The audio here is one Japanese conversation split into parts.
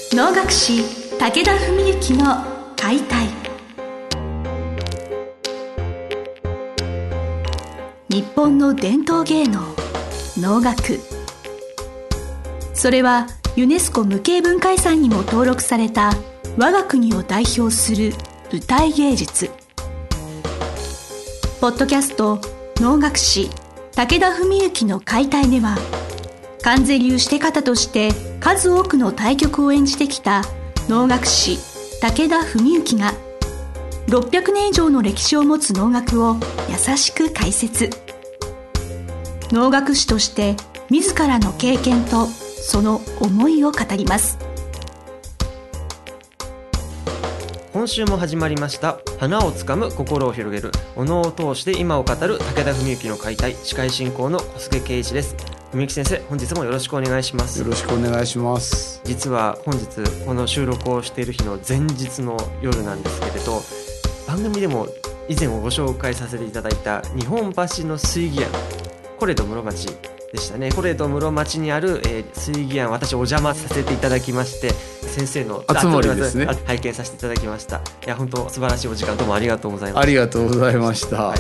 能楽師武田文幸の解体。日本の伝統芸能能楽、それはユネスコ無形文化遺産にも登録された我が国を代表する舞台芸術。ポッドキャスト能楽師武田文幸の解体では、観世流して方として数多くの大曲を演じてきた能楽師武田文幸が600年以上の歴史を持つ能楽を優しく解説。能楽師として自らの経験とその思いを語ります。 今週も始まりました花をつかむ心を広げるお能を通して今を語る武田文幸の解体。司会進行の小菅圭一です。文幸先生、本日もよろしくお願いします。 よろしくお願いします。 実は本日この収録をしている日の前日の夜なんですけれど、番組でも以前ご紹介させていただいた日本橋の水義庵、コレド室町でしたね。コレド室町にある、水義庵、私お邪魔させていただきまして、先生の集まりですね、 拝見させていただきました。いや本当素晴らしいお時間どうもありがとうございます。 ありがとうございました、はい、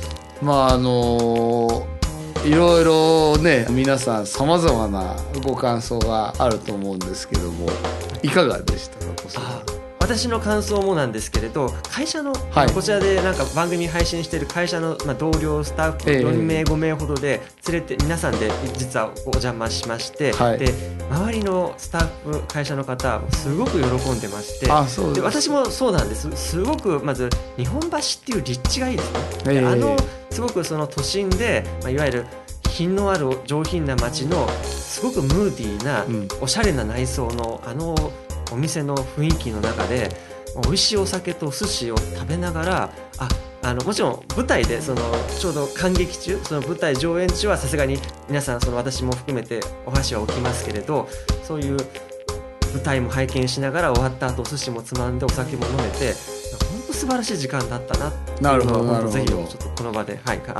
いろいろね、皆さんさまざまなご感想があると思うんですけども、いかがでしたか？ 私の感想もなんですけれど、会社の、こちらでなんか番組配信している会社の、同僚スタッフ4名5名ほどで連れて皆さんで実はお邪魔しまして、で周りのスタッフ会社の方すごく喜んでまして、で私もそうなんです。すごくまず日本橋っていう立地がいいですね。すごくその都心で、いわゆる品のある上品な街のすごくムーディーな、おしゃれな内装のお店の雰囲気の中で美味しいお酒とお寿司を食べながら、もちろん舞台でちょうど観劇中、その舞台上演中はさすがに皆さん私も含めてお箸は置きますけれど、そういう舞台も拝見しながら終わった後お寿司もつまんでお酒も飲めて、本当素晴らしい時間だったなっていうのをぜひちょっとこの場で、改めて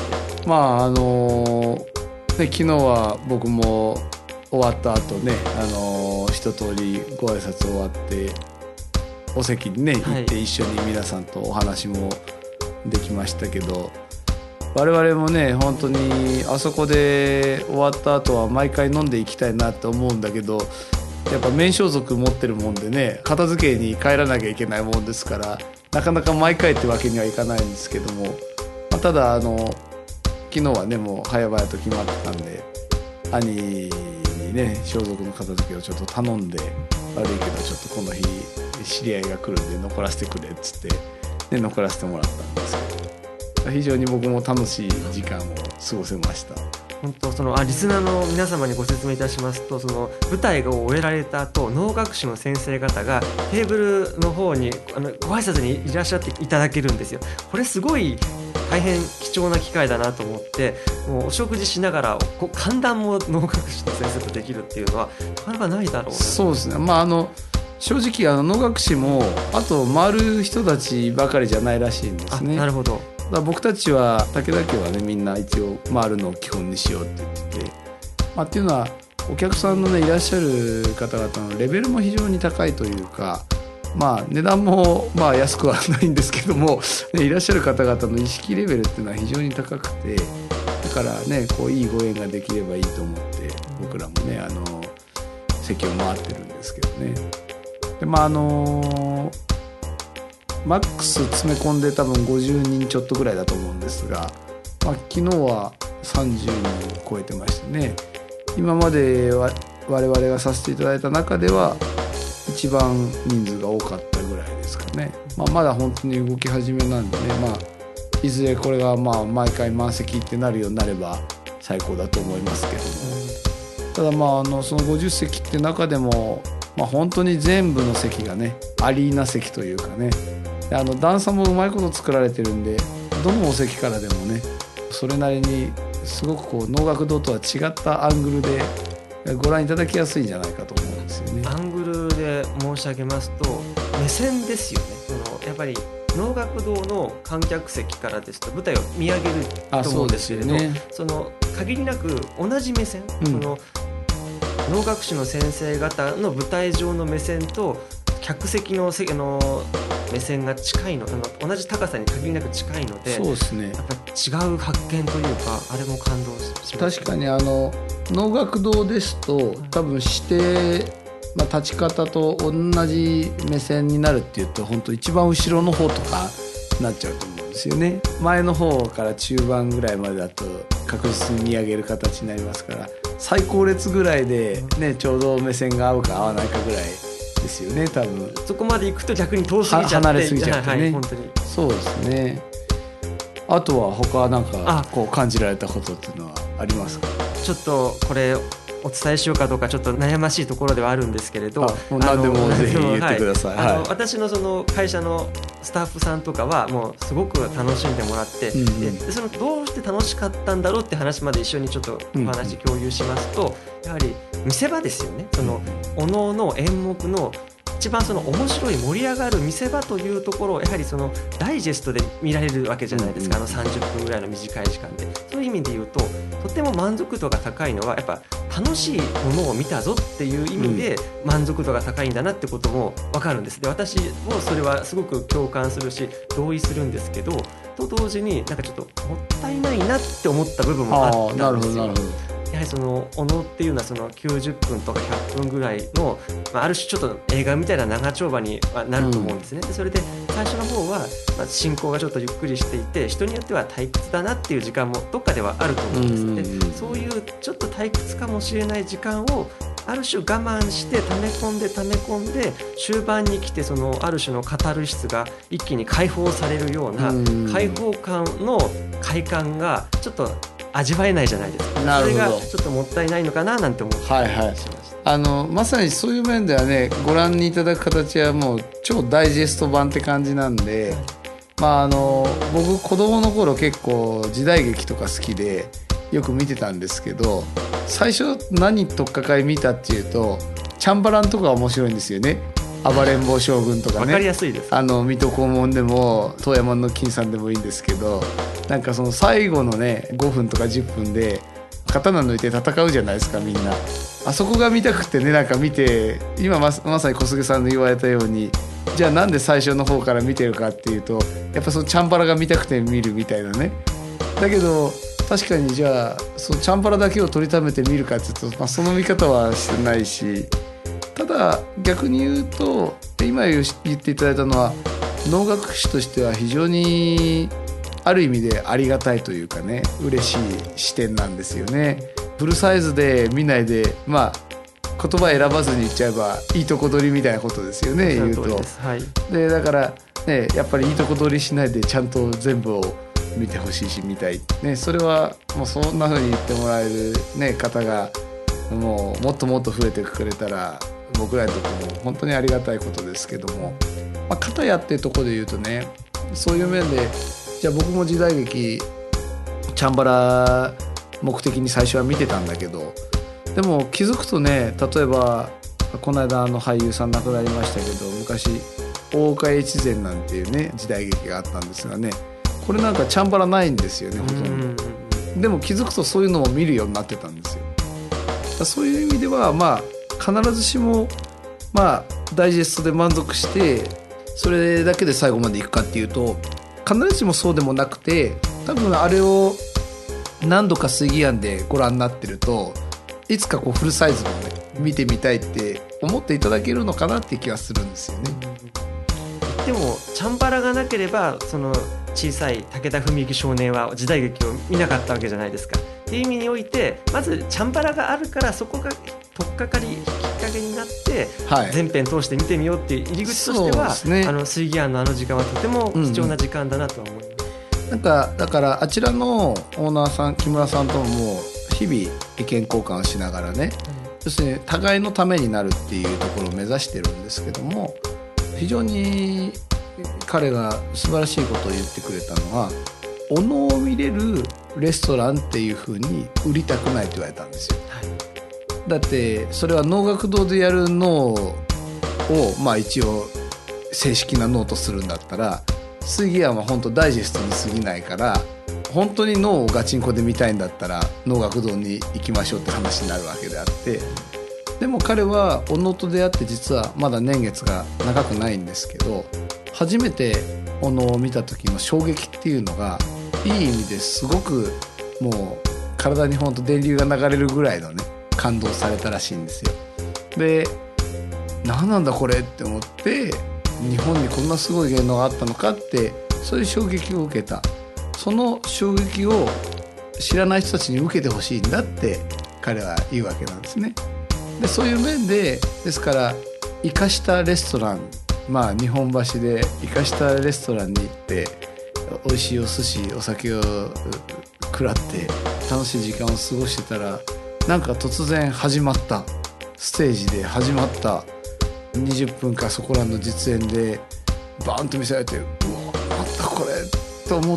昨日は僕も終わった後ね、一通りご挨拶終わってお席にね行って一緒に皆さんとお話もできましたけど、我々もね本当にあそこで終わった後は毎回飲んでいきたいなと思うんだけど、やっぱ免装族持ってるもんでね、片付けに帰らなきゃいけないもんですから、なかなか毎回ってわけにはいかないんですけども、ただ昨日はねもう早々と決まってたんで、兄にね装束の片付けをちょっと頼んで、悪いけどちょっとこの日知り合いが来るんで残らせてくれっつって、ね、残らせてもらったんですけど、非常に僕も楽しい時間を過ごせました。 本当リスナーの皆様にご説明いたしますと、舞台を終えられた後、能楽師の先生方がテーブルの方にご挨拶にいらっしゃっていただけるんですよ。これすごい大変貴重な機会だなと思って、もうお食事しながら歓談も能楽師の先生とできるっていうのはなかなかないだろうな。 そうですね、正直能楽師もあと回る人たちばかりじゃないらしいんですね。 なるほど。 僕たちは武田家はねみんな一応回るのを基本にしようって言ってて、っていうのはお客さんのねいらっしゃる方々のレベルも非常に高いというか、値段も安くはないんですけども、いらっしゃる方々の意識レベルっていうのは非常に高くて、だからねいいご縁ができればいいと思って僕らもね席を回ってるんですけどね。でマックス詰め込んで多分50人ちょっとぐらいだと思うんですが、昨日は30人を超えてましてね、今までは我々がさせていただいた中では一番人数が多かったぐらいですかね。まだ本当に動き始めなんでね、いずれこれが毎回満席ってなるようになれば最高だと思いますけども、ただその50席って中でも、本当に全部の席がねアリーナ席というかね、段差もうまいこと作られてるんで、どのお席からでもねそれなりにすごく能楽堂とは違ったアングルでご覧いただきやすいんじゃないかと思うんですよね。 アングルで申し上げますと目線ですよね。やっぱり能楽堂の観客席からですと舞台を見上げると思うんですけれど、限りなく同じ目線、 能楽師の先生方の舞台上の目線と客席の目線が近いの、同じ高さに限りなく近いので、 そうですね、 やっぱり違う発見というか、あれも感動しました。 確かに能楽堂ですと多分立ち方と同じ目線になるっていうと本当一番後ろの方とかなっちゃうと思うんですよね。前の方から中盤ぐらいまでだと確実に見上げる形になりますから、最高列ぐらいで、ね、ちょうど目線が合うか合わないかぐらいですよね。多分そこまで行くと逆に遠すぎちゃって離れすぎちゃってね、 本当にそうですね。あとは他なんかこう感じられたことっていうのはありますか？ ちょっとこれお伝えしようかどうかちょっと悩ましいところではあるんですけれど、 もう何でもぜひ言ってください。 私のその会社のスタッフさんとかはもうすごく楽しんでもらって、でそのどうして楽しかったんだろうって話まで一緒にちょっとお話共有しますと、やはり見せ場ですよね。そのおのおの演目の一番その面白い盛り上がる見せ場というところをやはりそのダイジェストで見られるわけじゃないですか、30分ぐらいの短い時間で。そういう意味で言うととても満足度が高いのはやっぱ楽しいものを見たぞっていう意味で満足度が高いんだなってことも分かるんです。で私もそれはすごく共感するし同意するんですけど、と同時になんかちょっともったいないなって思った部分もあったんですよ。やはりそのおのっていうのはその90分とか100分ぐらいの、ある種ちょっと映画みたいな長丁場になると思うんですね。でそれで最初の方は進行がちょっとゆっくりしていて、人によっては退屈だなっていう時間もどっかではあると思うんですね。でそういうちょっと退屈かもしれない時間をある種我慢して溜め込んで終盤に来て、そのある種のカタルシスが一気に解放されるような解放感の快感がちょっと味わえないじゃないですか。それがちょっともったいないのかななんて思ってしました。 まさにそういう面ではね、ご覧にいただく形はもう超ダイジェスト版って感じなんで、僕子供の頃結構時代劇とか好きでよく見てたんですけど、最初何とっかかり見たっていうとチャンバランとか面白いんですよね。暴れん坊将軍とかね、 分かりやすいです。 水戸黄門でも遠山の金さんでもいいんですけど、なんかその最後のね5分とか10分で刀抜いて戦うじゃないですか、みんな。あそこが見たくてね、なんか見て、今まさに小菅さんの言われたように、じゃあなんで最初の方から見てるかっていうと、やっぱそのチャンバラが見たくて見るみたいなね。だけど確かにじゃあそのチャンバラだけを取りためて見るかっていうと、その見方はしてないし、ただ逆に言うと今言っていただいたのは能楽師としては非常にある意味でありがたいというかね、嬉しい視点なんですよね。フルサイズで見ないで、言葉選ばずに言っちゃえばいいとこ取りみたいなことですよね、言うと。でだからね、やっぱりいいとこ取りしないでちゃんと全部を見てほしいし見たい、ね、それはもうそんな風に言ってもらえる、ね、方がもっともっと増えてくれたら僕らにとっても本当にありがたいことですけども、片やっていうところで言うとね、そういう面でじゃあ僕も時代劇チャンバラ目的に最初は見てたんだけど、でも気づくとね、例えばこの間俳優さん亡くなりましたけど、昔大岡越前なんていうね時代劇があったんですがね、これなんかチャンバラないんですよね、ほとんど。でも気づくとそういうのも見るようになってたんですよ。そういう意味では必ずしもダイジェストで満足してそれだけで最後までいくかっていうと必ずしもそうでもなくて、多分あれを何度か水議案でご覧になってるといつかフルサイズのね見てみたいって思っていただけるのかなっていう気がするんですよね。 でもチャンバラがなければその小さい武田文幸少年は時代劇を見なかったわけじゃないですか。っていう意味においてまずチャンバラがあるからそこが取っかかりきっかけになって、全編通して見てみようっていう入り口としては、水議案の時間はとても貴重な時間だなとは思います。 なんかだからあちらのオーナーさん木村さんとも日々意見交換をしながらね、要するに互いのためになるっていうところを目指してるんですけども、非常に彼が素晴らしいことを言ってくれたのは、お能を見れるレストランっていう風に売りたくないと言われたんですよ。だってそれは能楽堂でやる能を一応正式な能とするんだったら、水議案は本当ダイジェストに過ぎないから、本当に能をガチンコで見たいんだったら能楽堂に行きましょうって話になるわけであって、 でも彼はお能と出会って実はまだ年月が長くないんですけど、初めてお能を見た時の衝撃っていうのがいい意味ですごくもう体にほんと電流が流れるぐらいのね感動されたらしいんですよ。で、何なんだこれって思って、日本にこんなすごい芸能があったのかって、そういう衝撃を受けた。その衝撃を知らない人たちに受けてほしいんだって彼は言うわけなんですね。でそういう面で、ですから生かしたレストラン、日本橋で生かしたレストランに行って美味しいお寿司お酒を食らって楽しい時間を過ごしてたら、なんか突然始まったステージで始まった20分かそこらの実演でバーンと見せられて、うわなんだこれと思って、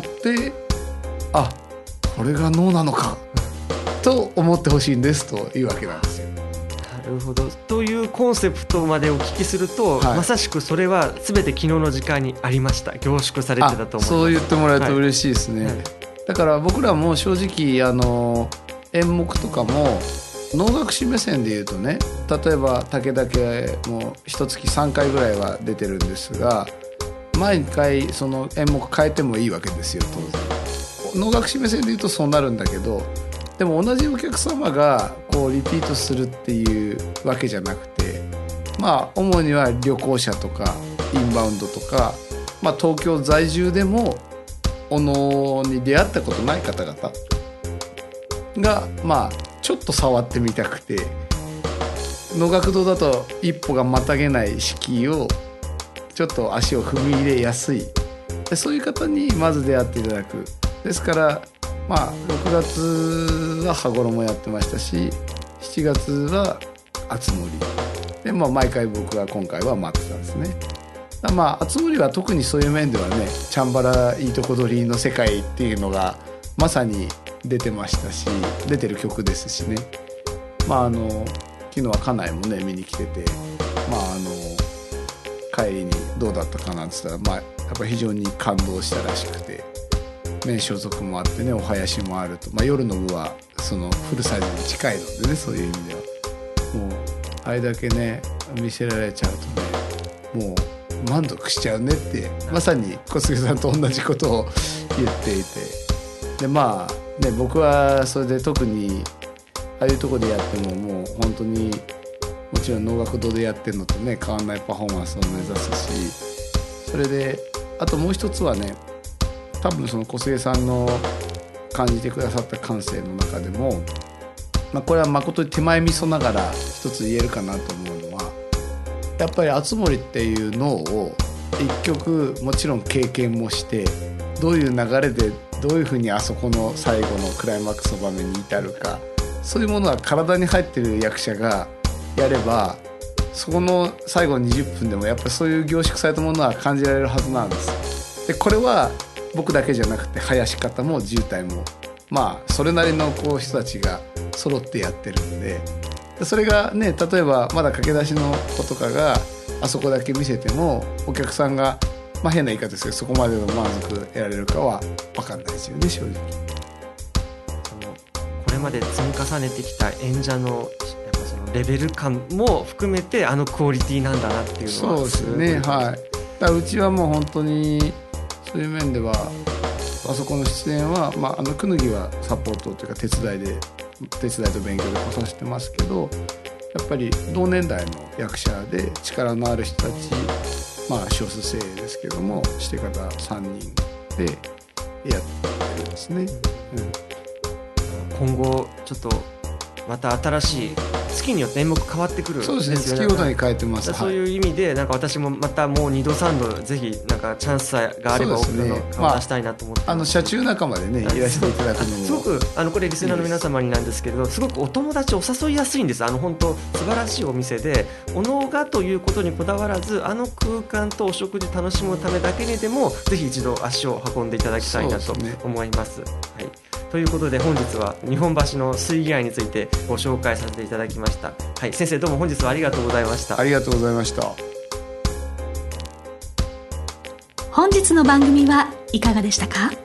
あ、これが能なのかと思ってほしいんですというわけなんですよ。 なるほど。というコンセプトまでお聞きすると、まさしくそれは全て昨日の時間にありました。凝縮されてたと思います。 そう言ってもらえると嬉しいですね。だから僕らも正直演目とかも能楽師目線で言うとね、例えば武田家も一月3回ぐらいは出てるんですが、毎回その演目変えてもいいわけですよ当然。能楽師目線で言うとそうなるんだけど、でも同じお客様がこうリピートするっていうわけじゃなくて、主には旅行者とかインバウンドとか、東京在住でもお能に出会ったことない方々がちょっと触ってみたくて、能楽堂だと一歩がまたげない敷居をちょっと足を踏み入れやすい、そういう方にまず出会っていただく。ですから6月は羽衣やってましたし、7月は熱盛で、毎回僕は今回は待ってたんですね。熱盛は特にそういう面ではね、チャンバラいいとこ取りの世界っていうのがまさに出てましたし、出てる曲ですしね。昨日は家内もね見に来てて、帰りにどうだったかなんて言ったら、やっぱり非常に感動したらしくて、所属もあってね、お囃子もあると、夜の部はそのフルサイズに近いのでね、そういう意味ではもうあれだけね見せられちゃうとね、もう満足しちゃうねって、まさに小菅さんと同じことを言っていて、で僕はそれで特にああいうとこでやってももう本当にもちろん能楽堂でやってるのとね変わらないパフォーマンスを目指すし、それであともう一つはね、多分その小菅さんの感じてくださった感性の中でも、これは誠に手前味噌ながら一つ言えるかなと思うのは、やっぱり熱盛っていうのを一曲もちろん経験もして、どういう流れでどういうふうにあそこの最後のクライマックスの場面に至るか、そういうものは体に入ってる役者がやれば、そこの最後の20分でもやっぱりそういう凝縮されたものは感じられるはずなんです。でこれは僕だけじゃなくて囃子方も自由体もそれなりの人たちが揃ってやってるんで、それがね、例えばまだ駆け出しの子とかがあそこだけ見せてもお客さんが変な言い方ですけどそこまでの満足得られるかは分かんないですよね、正直。 これまで積み重ねてきた演者のやっぱそのレベル感も含めてクオリティなんだなっていうのは。 そうですね、だからうちはもう本当にそういう面ではあそこの出演は、くぬぎはサポートというか手伝いと勉強で来させてますけど、やっぱり同年代の役者で力のある人たち、少数精鋭ですけどもして方3人でやってるんですね、 今後ちょっとまた新しい月によって演目変わってくるんですよね。 そうですね、月ごとに変えてます。 そういう意味で私もまたもう2度3度ぜひチャンスがあれば送るの顔出したいなと思って、 車中仲間でねいらしていただくのもすごくこれリスナーの皆様になんですけれど、すごくお友達を誘いやすいんです。本当素晴らしいお店で、お能がということにこだわらず空間とお食事楽しむためだけにでもぜひ一度足を運んでいただきたいなと思います。ということで本日は日本橋の水着愛についてご紹介させていただきました。先生どうも本日はありがとうございました。 ありがとうございました。 本日の番組はいかがでしたか？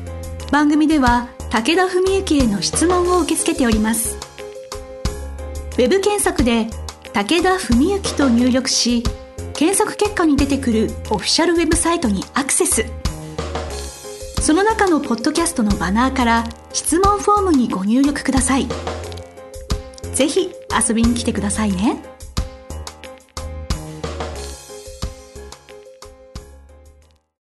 番組では武田文幸への質問を受け付けております。 ウェブ検索で武田文幸と入力し、検索結果に出てくるオフィシャルウェブサイトにアクセス。その中のポッドキャストのバナーから質問フォームにご入力ください。ぜひ遊びに来てくださいね。